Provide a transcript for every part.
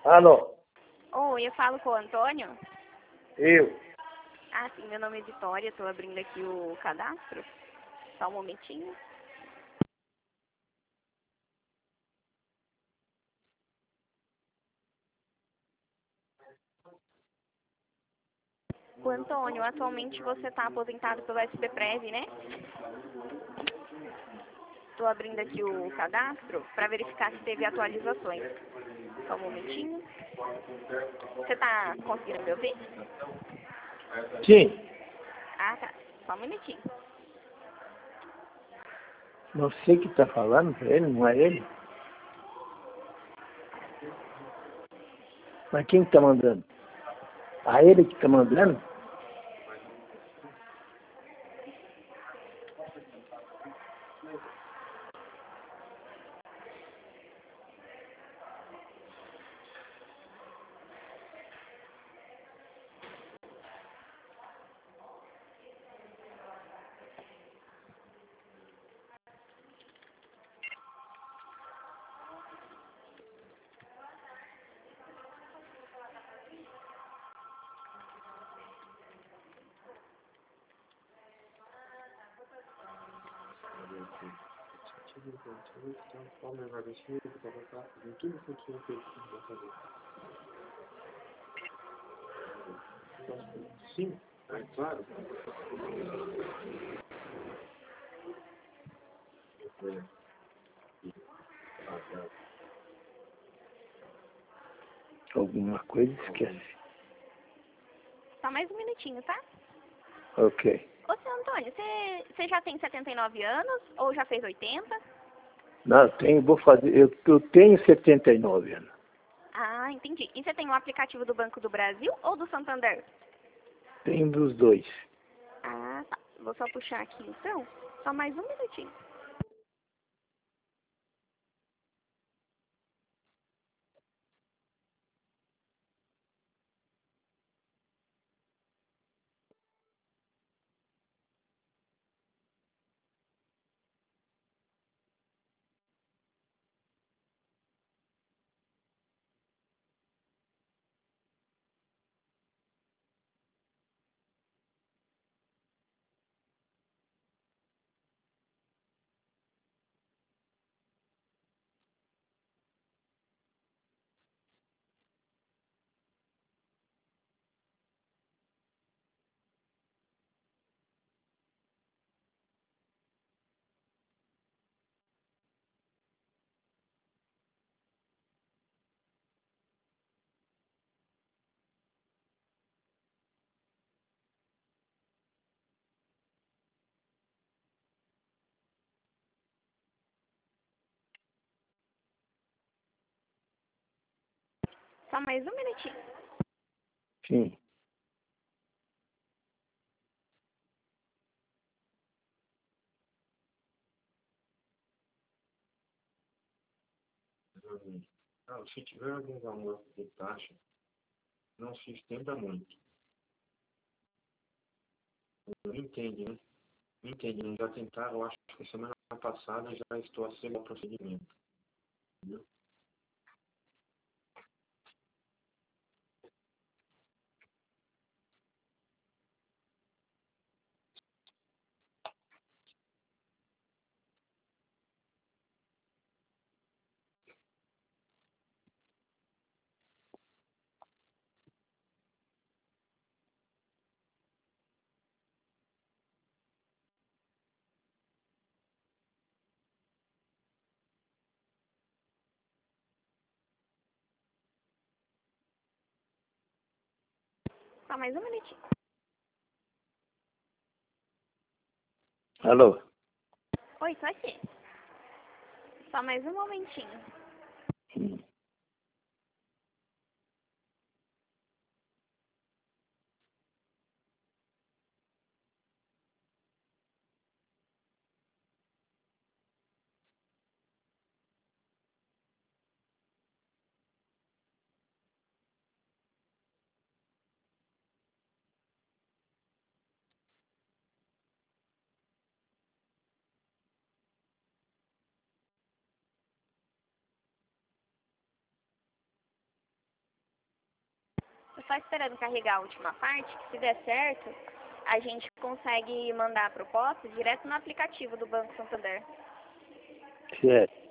Alô, Oi, eu falo com o Antônio? eu. Ah, sim, meu nome é Vitória, estou abrindo aqui o cadastro. Só um momentinho. O Antônio, atualmente você está aposentado pelo SPPREV, né? Estou abrindo aqui o cadastro para verificar se teve atualizações. Só um momentinho. Você está conseguindo me ouvir? Sim, Ah, tá. Só um minutinho. você que está falando para ele, não é ele? Mas quem está mandando? A ele que está mandando? Sim, é claro. Alguma coisa esquece. Só mais um minutinho, tá? Ok. Ô, seu Antônio, você já tem 79 anos ou já fez 80? Não, vou fazer. Eu tenho 79 anos. Ah, entendi. E você tem o aplicativo do Banco do Brasil ou do Santander? Tenho dos dois. Ah, tá. Vou só puxar aqui então. Só mais um minutinho. Só mais um minutinho. Sim. Ah, se tiver algum valor de taxa, não se estenda muito. Não entende, né? Não entende, não já tentaram, eu acho que semana passada já estou acima do procedimento. Entendeu? Só mais um minutinho. Alô? Oi, tô aqui. Só mais um momentinho. Hum. só esperando carregar a última parte, que se der certo, a gente consegue mandar a proposta direto no aplicativo do Banco Santander. Certo.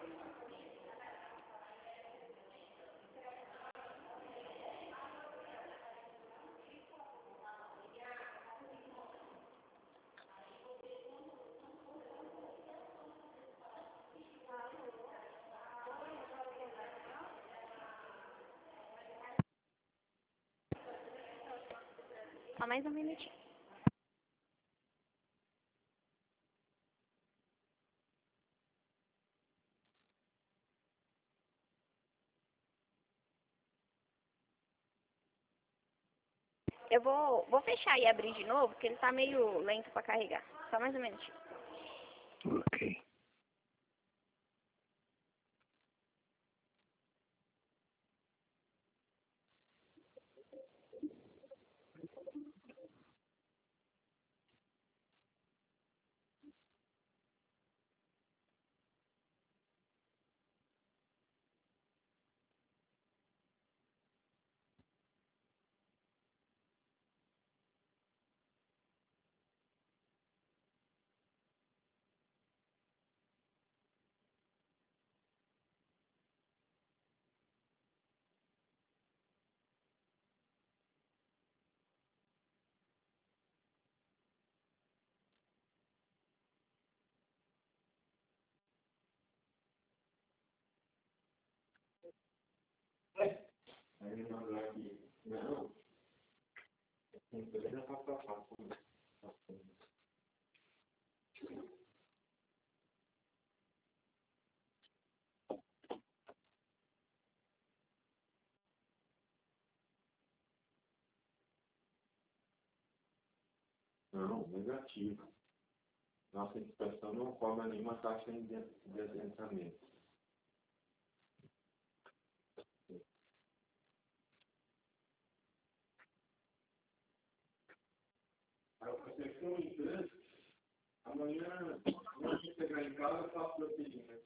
Só mais um minutinho. Eu vou fechar e abrir de novo, porque ele tá meio lento para carregar. Só mais um minutinho. Ok. Aí ele mandou aqui, não, já tá passado. Não, negativo. Nossa inspeção não cobra nenhuma taxa de adentramento. Aí eu pensei que um instante, amanhã, quando eu chegar em casa, eu faço o procedimento.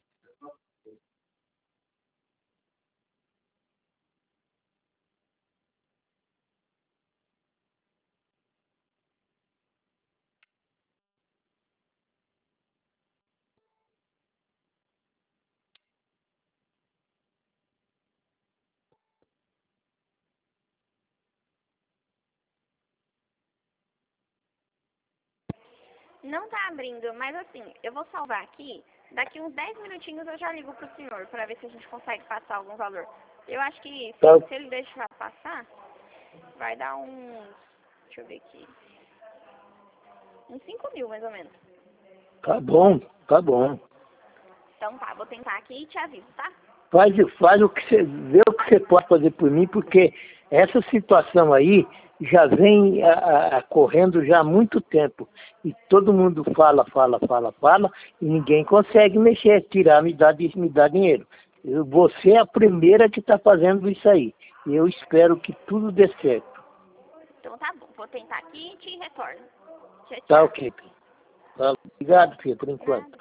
Não tá abrindo, mas assim, eu vou salvar aqui. Daqui uns 10 minutinhos eu já ligo pro senhor para ver se a gente consegue passar algum valor. Eu acho que Tá, se ele deixar passar, vai dar uns... Deixa eu ver aqui. Uns 5 mil, mais ou menos. tá bom, tá bom. Então tá, vou tentar aqui e te aviso, tá? Faz o que você vê o que você pode fazer por mim, porque essa situação aí já vem correndo já há muito tempo. E todo mundo fala, e ninguém consegue mexer, tirar, me dar dinheiro. Você é a primeira que está fazendo isso aí. E eu espero que tudo dê certo. Então tá bom, vou tentar aqui e te retorno. Tchau, Tá tchau. ok. Tá, obrigado, filho, por enquanto. Nada.